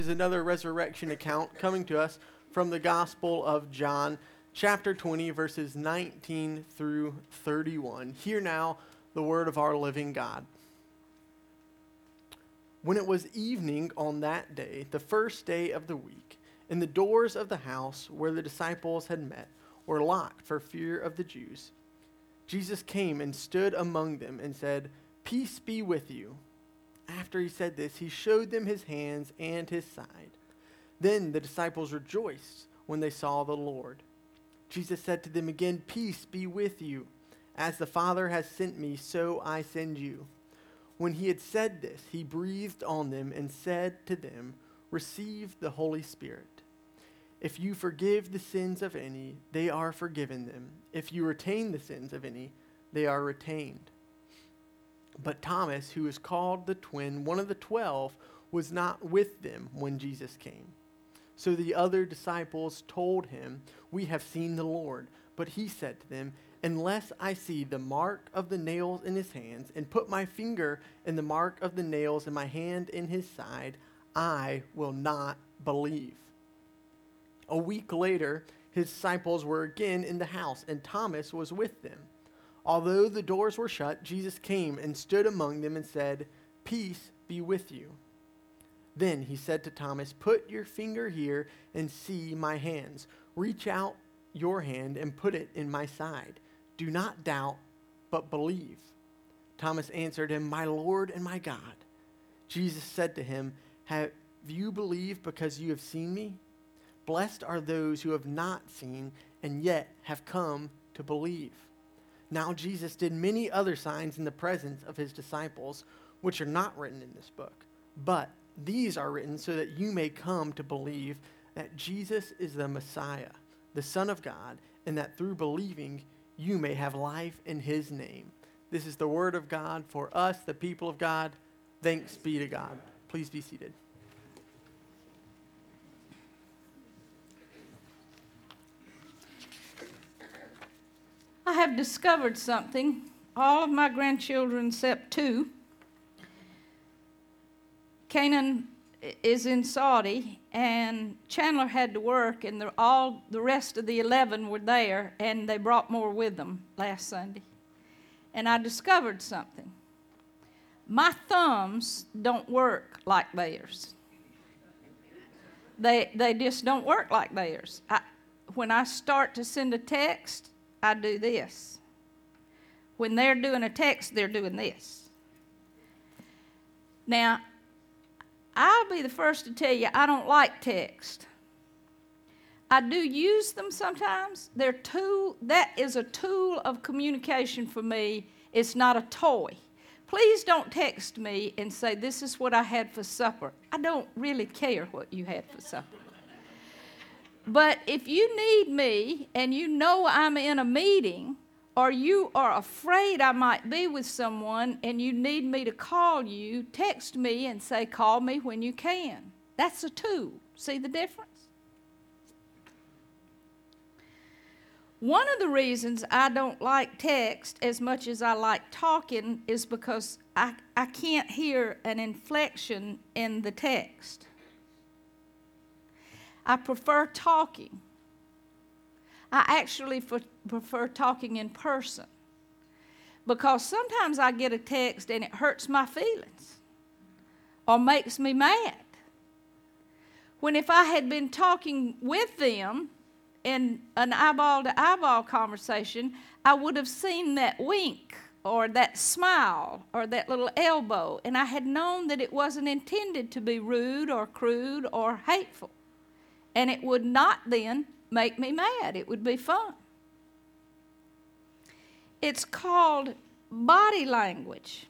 Is another resurrection account coming to us from the Gospel of John, chapter 20, verses 19 through 31. Hear now the word of our living God. When it was evening on that day, the first day of the week, and the doors of the house where the disciples had met were locked for fear of the Jews, Jesus came and stood among them and said, "Peace be with you." After he said this, he showed them his hands and his side. Then the disciples rejoiced when they saw the Lord. Jesus said to them again, "Peace be with you. As the Father has sent me, so I send you." When he had said this, he breathed on them and said to them, "Receive the Holy Spirit. If you forgive the sins of any, they are forgiven them. If you retain the sins of any, they are retained." But Thomas, who is called the twin, one of the 12, was not with them when Jesus came. So the other disciples told him, "We have seen the Lord." But he said to them, "Unless I see the mark of the nails in his hands, and put my finger in the mark of the nails and my hand in his side, I will not believe." A week later, his disciples were again in the house, and Thomas was with them. Although the doors were shut, Jesus came and stood among them and said, "Peace be with you." Then he said to Thomas, "Put your finger here and see my hands. Reach out your hand and put it in my side. Do not doubt, but believe." Thomas answered him, "My Lord and my God." Jesus said to him, "Have you believed because you have seen me? Blessed are those who have not seen and yet have come to believe." Now Jesus did many other signs in the presence of his disciples, which are not written in this book. But these are written so that you may come to believe that Jesus is the Messiah, the Son of God, and that through believing you may have life in his name. This is the word of God for us, the people of God. Thanks be to God. Please be seated. I have discovered something. All of my grandchildren except two. Canaan is in Saudi, and Chandler had to work, and all the rest of the 11 were there, and they brought more with them last Sunday. And I discovered something. My thumbs don't work like theirs. They just don't work like theirs. When I start to send a text, I do this. When they're doing a text, they're doing this. Now, I'll be the first to tell you I don't like text. I do use them sometimes. That is a tool of communication for me. It's not a toy. Please don't text me and say, "This is what I had for supper." I don't really care what you had for supper. But if you need me and you know I'm in a meeting, or you are afraid I might be with someone and you need me to call you, text me and say, "Call me when you can." That's a tool. See the difference? One of the reasons I don't like text as much as I like talking is because I can't hear an inflection in the text. I prefer talking. I actually prefer talking in person, because sometimes I get a text and it hurts my feelings or makes me mad. When if I had been talking with them in an eyeball-to-eyeball conversation, I would have seen that wink or that smile or that little elbow, and I had known that it wasn't intended to be rude or crude or hateful. And it would not then make me mad. It would be fun. It's called body language.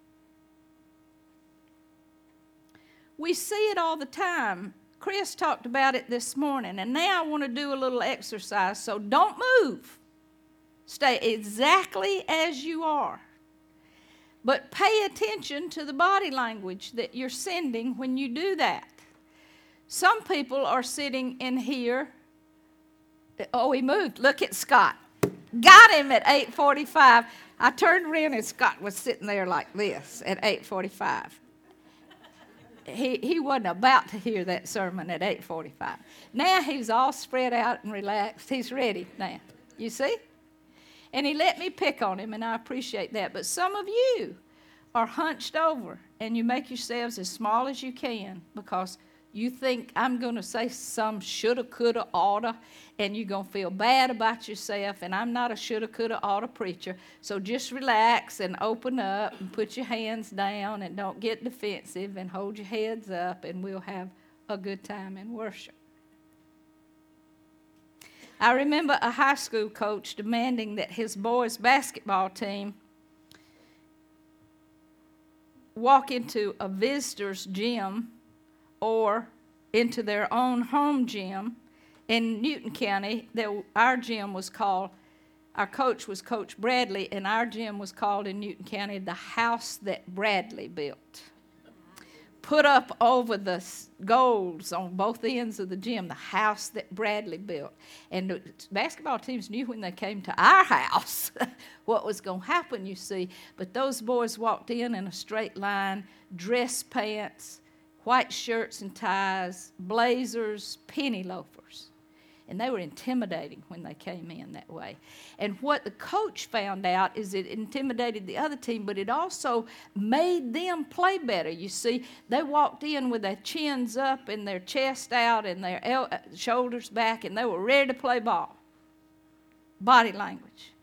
We see it all the time. Chris talked about it this morning, and now I want to do a little exercise. So don't move. Stay exactly as you are. But pay attention to the body language that you're sending when you do that. Some people are sitting in here. Oh, he moved. Look at Scott. Got him at 8:45. I turned around and Scott was sitting there like this at 8:45. he wasn't about to hear that sermon at 8:45. Now he's all spread out and relaxed. He's ready now. You see? And he let me pick on him, and I appreciate that. But some of you are hunched over, and you make yourselves as small as you can because you think I'm going to say some shoulda, coulda, oughta, and you're going to feel bad about yourself, and I'm not a shoulda, coulda, oughta preacher. So just relax and open up and put your hands down and don't get defensive and hold your heads up, and we'll have a good time in worship. I remember a high school coach demanding that his boys' basketball team walk into a visitor's gym or into their own home gym. In Newton County, our coach was Coach Bradley, and our gym was called in Newton County the house that Bradley built. Put up over the goals on both ends of the gym, the house that Bradley built. And the basketball teams knew when they came to our house what was going to happen, you see. But those boys walked in a straight line, dress pants, white shirts and ties, blazers, penny loafers. And they were intimidating when they came in that way. And what the coach found out is it intimidated the other team, but it also made them play better. You see, they walked in with their chins up and their chest out and their shoulders back, and they were ready to play ball. Body language.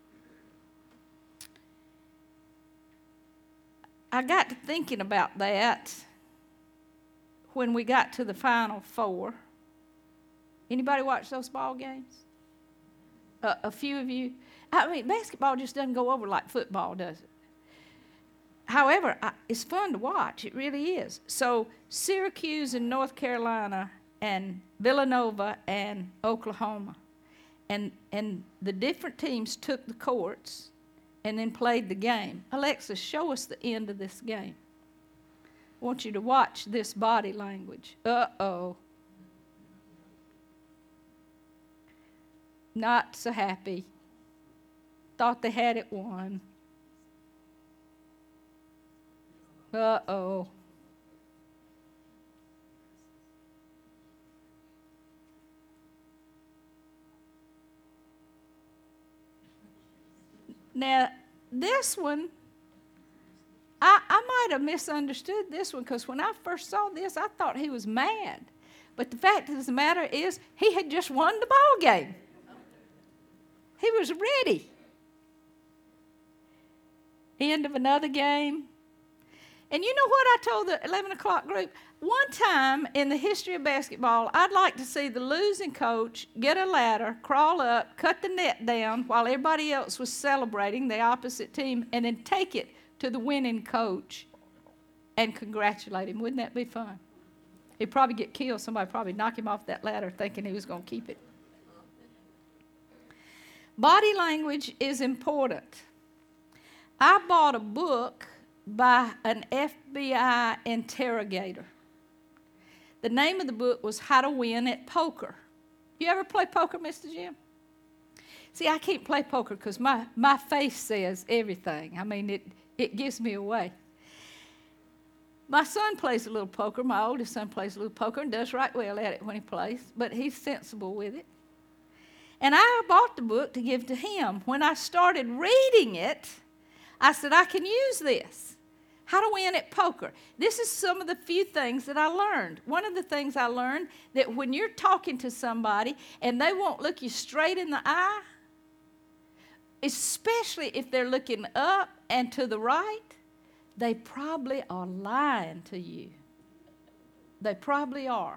I got to thinking about that when we got to the Final Four. Anybody watch those ball games? A few of you. I mean, basketball just doesn't go over like football, does it? However, it's fun to watch. It really is. So Syracuse and North Carolina and Villanova and Oklahoma. And the different teams took the courts and then played the game. Alexa, show us the end of this game. I want you to watch this body language. Uh-oh. Not so happy. Thought they had it won. Uh-oh. Now, this one, I might have misunderstood this one because when I first saw this, I thought he was mad. But the fact of the matter is, he had just won the ball game. He was ready. End of another game. And you know what I told the 11 o'clock group? One time in the history of basketball, I'd like to see the losing coach get a ladder, crawl up, cut the net down while everybody else was celebrating the opposite team, and then take it to the winning coach and congratulate him. Wouldn't that be fun? He'd probably get killed. Somebody probably knock him off that ladder thinking he was going to keep it. Body language is important. I bought a book by an FBI interrogator. The name of the book was How to Win at Poker. You ever play poker, Mr. Jim? See, I can't play poker because my face says everything. I mean, it gives me away. My son plays a little poker. My oldest son plays a little poker and does right well at it when he plays, but he's sensible with it. And I bought the book to give to him. When I started reading it, I said, I can use this. How to win at poker. This is some of the few things that I learned. One of the things I learned, that when you're talking to somebody and they won't look you straight in the eye, especially if they're looking up and to the right, they probably are lying to you. They probably are.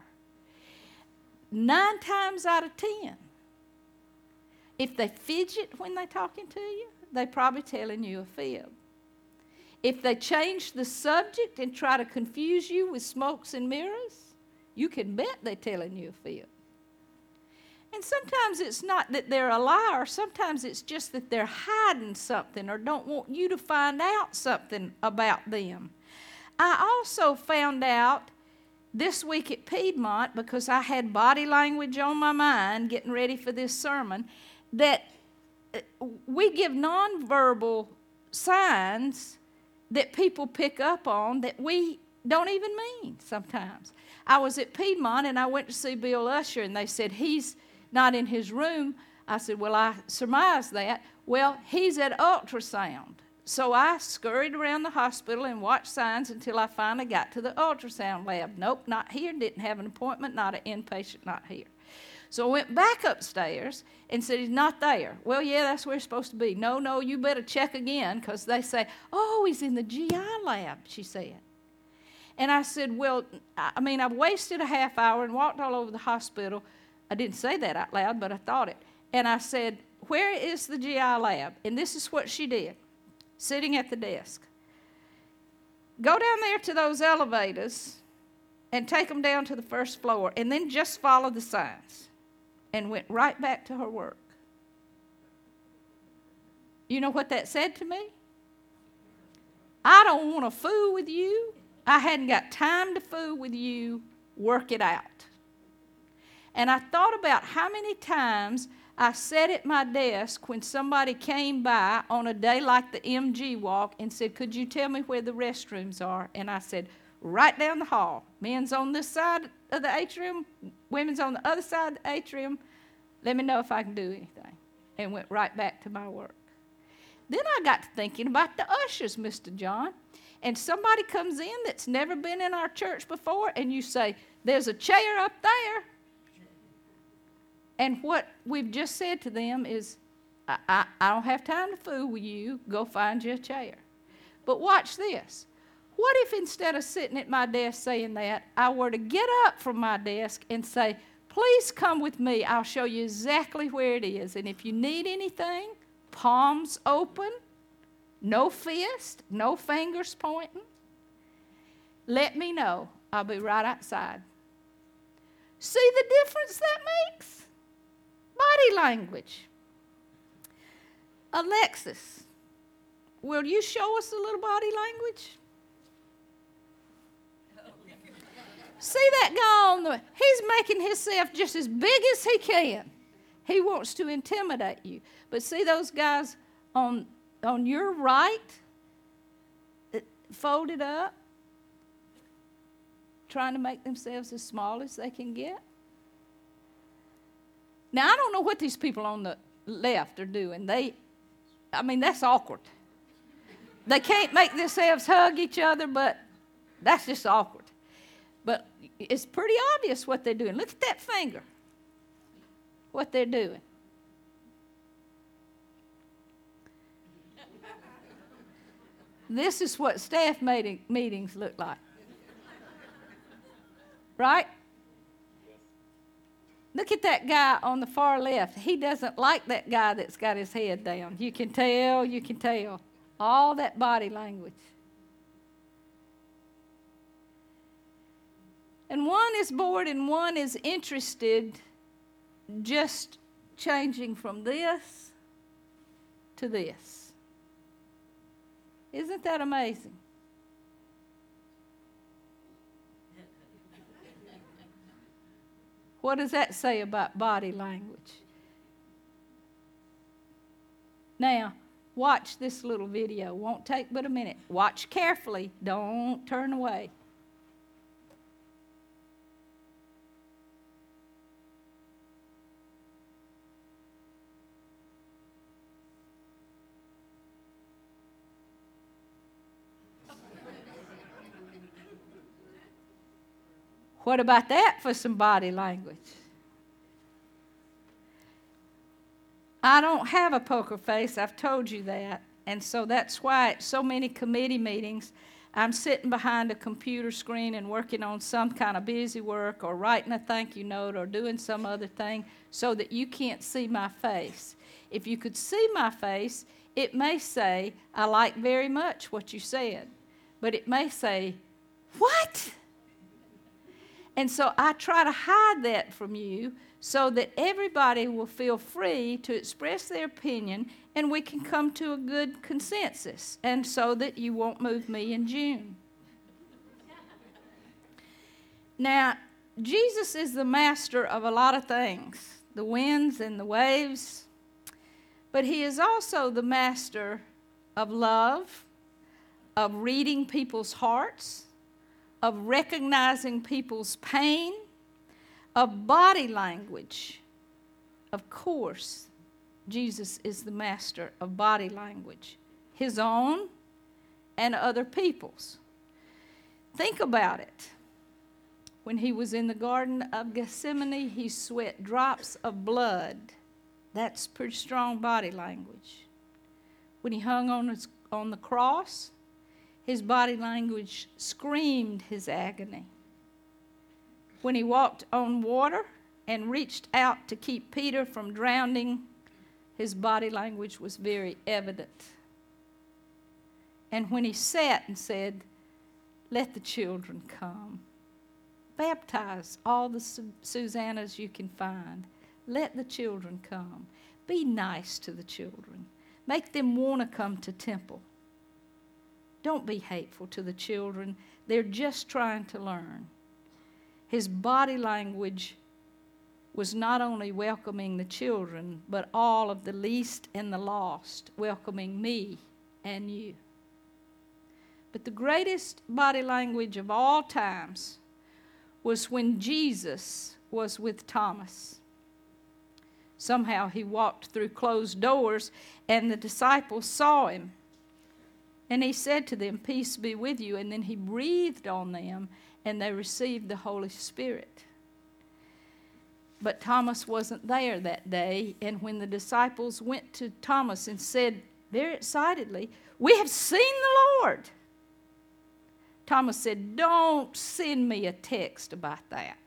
9 times out of 10, if they fidget when they're talking to you, they're probably telling you a fib. If they change the subject and try to confuse you with smokes and mirrors, you can bet they're telling you a fib. And sometimes it's not that they're a liar. Sometimes it's just that they're hiding something or don't want you to find out something about them. I also found out this week at Piedmont, because I had body language on my mind getting ready for this sermon, that we give nonverbal signs that people pick up on that we don't even mean sometimes. I was at Piedmont, and I went to see Bill Usher, and they said, he's not in his room. I said, well, I surmised that. Well, he's at ultrasound. So I scurried around the hospital and watched signs until I finally got to the ultrasound lab. Nope, not here, didn't have an appointment, not an inpatient, not here. So I went back upstairs and said, he's not there. Well, yeah, that's where he's supposed to be. No, you better check again, because they say, oh, he's in the GI lab, she said. And I said, well, I've wasted a half hour and walked all over the hospital. I didn't say that out loud, but I thought it. And I said, where is the GI lab? And this is what she did, sitting at the desk. Go down there to those elevators and take them down to the first floor, and then just follow the signs. And went right back to her work. You know what that said to me? I don't want to fool with you. I hadn't got time to fool with you. Work it out. And I thought about how many times I sat at my desk when somebody came by on a day like the MG walk and said, could you tell me where the restrooms are? And I said, right down the hall. Men's on this side of the atrium, women's on the other side of the atrium. Let me know if I can do anything. And went right back to my work. Then I got to thinking about the ushers, Mr. John. And somebody comes in that's never been in our church before, and you say, there's a chair up there. And what we've just said to them is, I don't have time to fool with you. Go find you a chair. But watch this. What if instead of sitting at my desk saying that, I were to get up from my desk and say, please come with me. I'll show you exactly where it is. And if you need anything, palms open, no fist, no fingers pointing, let me know. I'll be right outside. See the difference that makes? Body language. Alexis, will you show us a little body language? See that guy on the, he's making himself just as big as he can. He wants to intimidate you. But see those guys on your right, folded up, trying to make themselves as small as they can get? Now, I don't know what these people on the left are doing. That's awkward. They can't make themselves hug each other, but that's just awkward. But it's pretty obvious what they're doing. Look at that finger, what they're doing. This is what staff meetings look like. Right? Look at that guy on the far left. He doesn't like that guy that's got his head down. You can tell. All that body language. And one is bored and one is interested, just changing from this to this. Isn't that amazing? What does that say about body language? Now, watch this little video. Won't take but a minute. Watch carefully. Don't turn away. What about that for some body language? I don't have a poker face, I've told you that. And so that's why at so many committee meetings, I'm sitting behind a computer screen and working on some kind of busy work or writing a thank you note or doing some other thing so that you can't see my face. If you could see my face, it may say, I like very much what you said. But it may say, what? And so I try to hide that from you so that everybody will feel free to express their opinion and we can come to a good consensus, and so that you won't move me in June. Now, Jesus is the master of a lot of things, the winds and the waves, but he is also the master of love, of reading people's hearts, of recognizing people's pain, of body language. Of course, Jesus is the master of body language, his own and other people's. Think about it. When he was in the Garden of Gethsemane, he sweat drops of blood. That's pretty strong body language. When he hung on the cross, his body language screamed his agony. When he walked on water and reached out to keep Peter from drowning, his body language was very evident. And when he sat and said, "Let the children come. Baptize all the Susannas you can find. Let the children come. Be nice to the children. Make them want to come to temple. Don't be hateful to the children. They're just trying to learn." His body language was not only welcoming the children, but all of the least and the lost, welcoming me and you. But the greatest body language of all times was when Jesus was with Thomas. Somehow he walked through closed doors, and the disciples saw him. And he said to them, "Peace be with you." And then he breathed on them, and they received the Holy Spirit. But Thomas wasn't there that day, and when the disciples went to Thomas and said very excitedly, "We have seen the Lord," Thomas said, "Don't send me a text about that.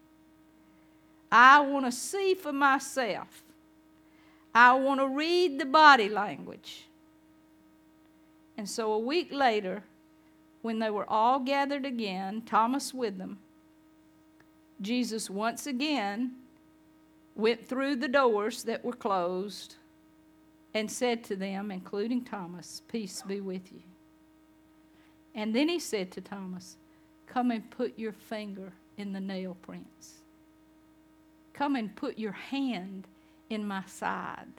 I want to see for myself. I want to read the body language." And so a week later, when they were all gathered again, Thomas with them, Jesus once again went through the doors that were closed and said to them, including Thomas, "Peace be with you." And then he said to Thomas, "Come and put your finger in the nail prints. Come and put your hand in my side.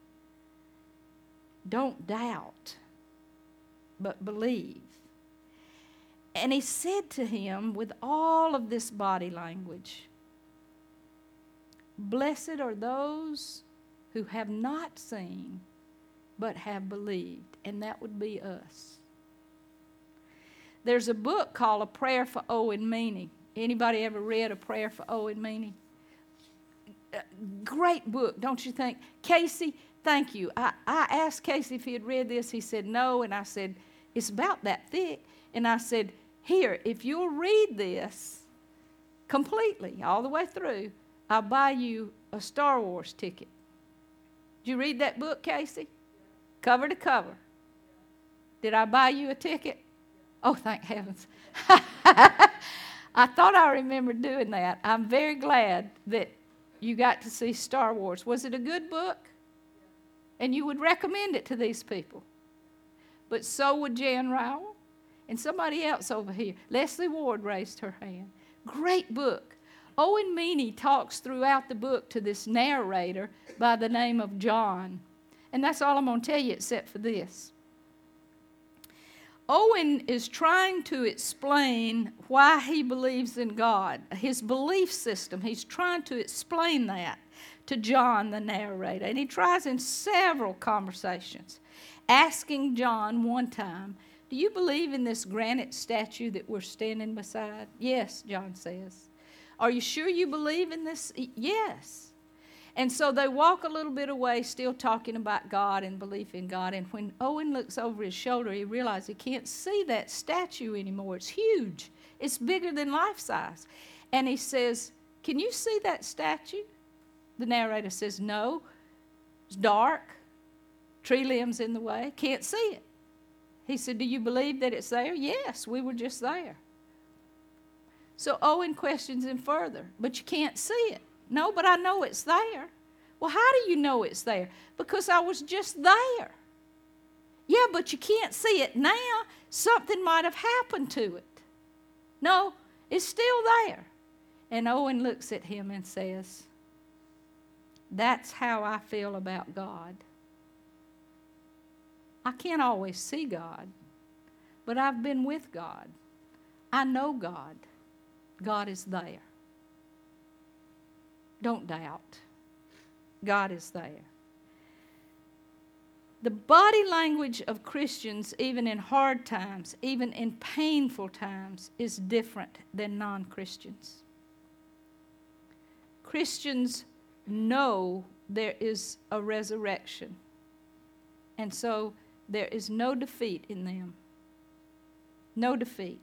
Don't doubt, but believe." And he said to him with all of this body language, "Blessed are those who have not seen, but have believed." And that would be us. There's a book called A Prayer for Owen Meany. Anybody ever read A Prayer for Owen Meany? Great book, don't you think? Casey, thank you. I asked Casey if he had read this. He said no, and I said, "It's about that thick." And I said, "Here, if you'll read this completely, all the way through, I'll buy you a Star Wars ticket." Did you read that book, Casey? Cover to cover. Did I buy you a ticket? Oh, thank heavens. I thought I remembered doing that. I'm very glad that you got to see Star Wars. Was it a good book? And you would recommend it to these people. But so would Jan Rowell and somebody else over here. Leslie Ward raised her hand. Great book. Owen Meany talks throughout the book to this narrator by the name of John. And that's all I'm going to tell you except for this. Owen is trying to explain why he believes in God, his belief system. He's trying to explain that to John, the narrator. And he tries in several conversations, asking John one time, "Do you believe in this granite statue that we're standing beside?" "Yes," John says. "Are you sure you believe in this?" "Yes." And so they walk a little bit away, still talking about God and belief in God. And when Owen looks over his shoulder, he realizes he can't see that statue anymore. It's huge. It's bigger than life size. And he says, "Can you see that statue?" The narrator says, "No. It's dark. Tree limbs in the way. Can't see it." He said, "Do you believe that it's there?" "Yes, we were just there." So Owen questions him further. "But you can't see it." "No, but I know it's there." "Well, how do you know it's there?" "Because I was just there." "Yeah, but you can't see it now. Something might have happened to it." "No, it's still there." And Owen looks at him and says, "That's how I feel about God. I can't always see God, but I've been with God. I know God. God is there. Don't doubt. God is there. The body language of Christians, even in hard times, even in painful times, is different than non-Christians. Christians know there is a resurrection, and so there is no defeat in them. No defeat.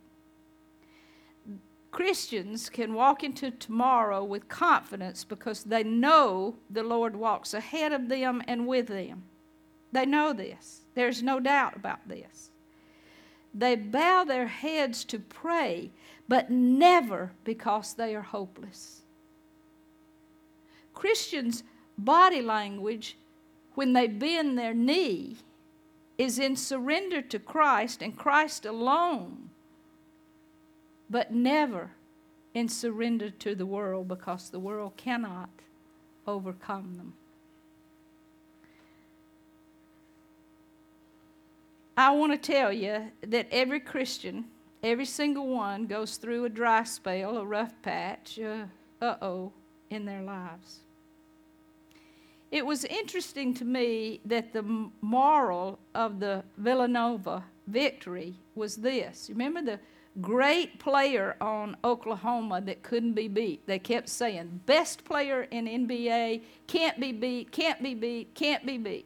Christians can walk into tomorrow with confidence because they know the Lord walks ahead of them and with them. They know this. There's no doubt about this. They bow their heads to pray, but never because they are hopeless. Christians' body language, when they bend their knee, is in surrender to Christ and Christ alone, but never in surrender to the world, because the world cannot overcome them. I want to tell you that every Christian, every single one, goes through a dry spell, a rough patch, in their lives. It was interesting to me that the moral of the Villanova victory was this. Remember the great player on Oklahoma that couldn't be beat? They kept saying, best player in NBA, can't be beat, can't be beat, can't be beat.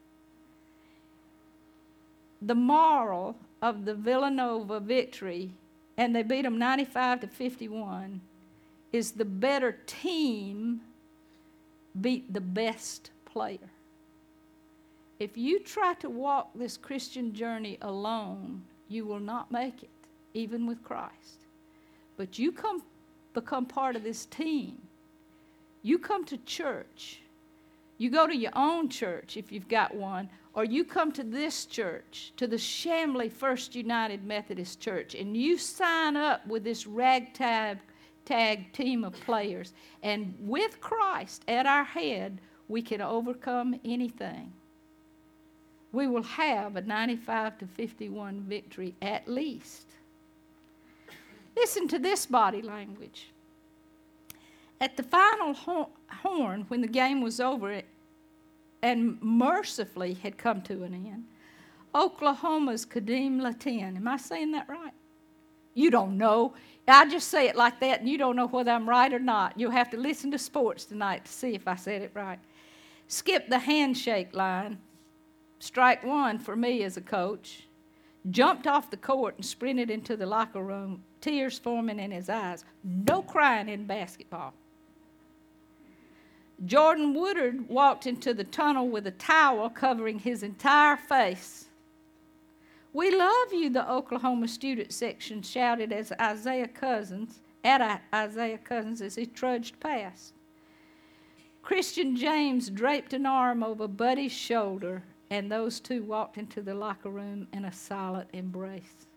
The moral of the Villanova victory, and they beat them 95-51, is the better team beat the best player. If you try to walk this Christian journey alone, you will not make it, even with Christ. But you become part of this team. You come to church. You go to your own church if you've got one, or you come to this church, to the Chamblee First United Methodist Church, and you sign up with this ragtag team of players. And with Christ at our head, we can overcome anything. We will have a 95-51 victory at least. Listen to this body language. At the final horn, when the game was over and mercifully had come to an end, Oklahoma's Kadeem Latin. Am I saying that right? You don't know. I just say it like that, and you don't know whether I'm right or not. You'll have to listen to sports tonight to see if I said it right. Skipped the handshake line. Strike one for me as a coach. Jumped off the court and sprinted into the locker room, tears forming in his eyes. No crying in basketball. Jordan Woodard walked into the tunnel with a towel covering his entire face. We love you, the Oklahoma student section shouted at Isaiah Cousins as he trudged past. Christian James draped an arm over Buddy's shoulder, and those two walked into the locker room in a silent embrace.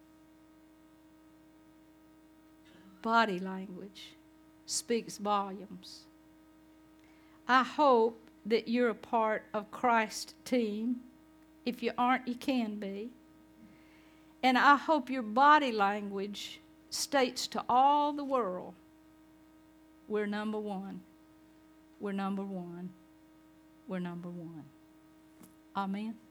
Body language speaks volumes. I hope that you're a part of Christ's team. If you aren't, you can be. And I hope your body language states to all the world, we're number one. We're number one. We're number one. Amen.